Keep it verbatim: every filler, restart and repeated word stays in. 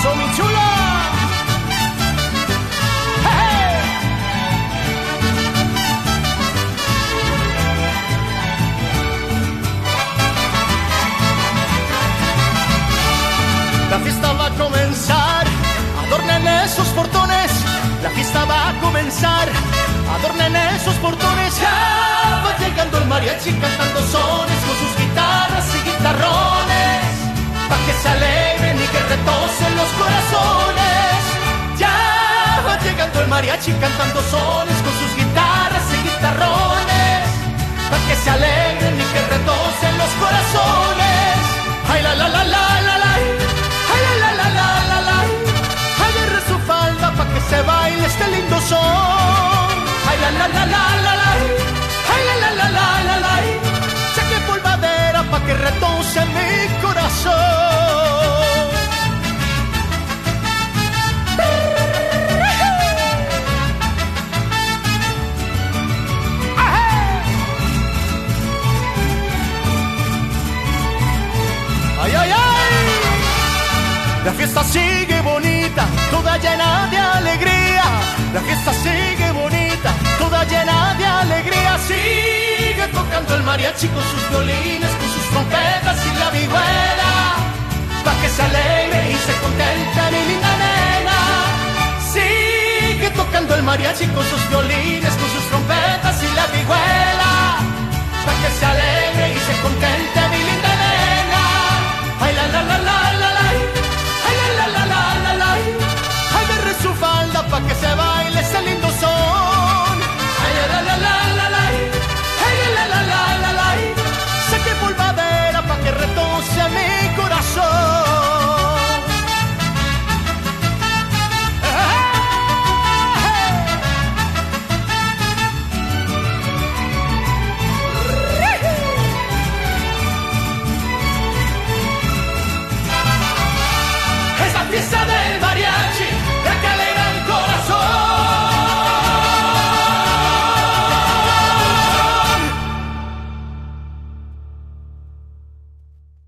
Eso, mi chula. ¡Hey! La fiesta va a comenzar, adornen esos portones. La fiesta va a comenzar, adornen esos portones. Ya va llegando el mariachi cantando sones con sus guitarras y guitarrones, pa' que se alegren y que retocen los corazones. Ya va llegando el mariachi cantando sones con sus guitarras y guitarrones, pa' que se alegren y que retocen los corazones. Ay, la la la la la la, ay, la la la la la la, agarre su falda pa' que se baile este lindo son. Ay, la la la la la la, ay, la la la la la la, saque polvadera pa' que retoce mi corazón. Ay, ay, ay. La fiesta sigue bonita, toda llena de alegría. La fiesta sigue bonita, toda llena de alegría. Sigue tocando el mariachi con sus violines, con sus trompetas y la vihuela, pa' que se alegre y se contente mi linda nena. Sigue tocando el mariachi con sus violines, con sus trompetas y la vihuela, pa' que se alegre